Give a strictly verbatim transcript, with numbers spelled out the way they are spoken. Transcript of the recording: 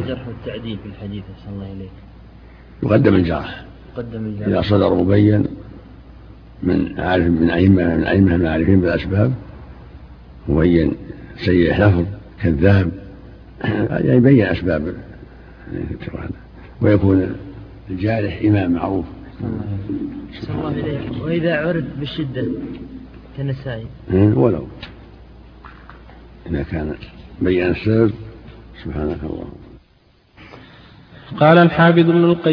الجرح والتعديل في الحديث صلى الله عليه يقدم الجرح يقدم الجرح إذا صدر مبين من عارف من أئمة من أئمة المعرفين بالأسباب، مبين سيء حفظ كذاب، يعني يبين أسباب ويكون الجارح إمام معروف. صلى الله عليه. وإذا عرف بالشدة كالنسائي ولو إذا كان بين السبب. سبحانك الله. قال الحافظ ابن القيم